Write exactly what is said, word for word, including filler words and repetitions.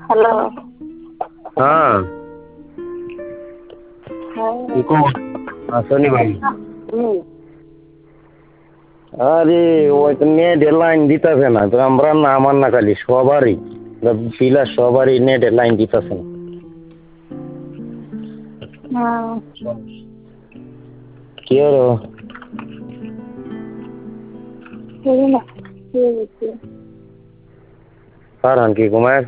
Hello. হ্যাঁ। কি খবর? আসনি ভাই? হুম। আরে ওই তো নেটের লাইন দিতেছে না, তো আমরা না, আমার না খালি সবারই পিলার সবারই নেটের লাইন দিতেছে না। হ্যাঁ। কি হলো? শুনি না, শুয়ে গেছি। কারণ কি ঘুমায়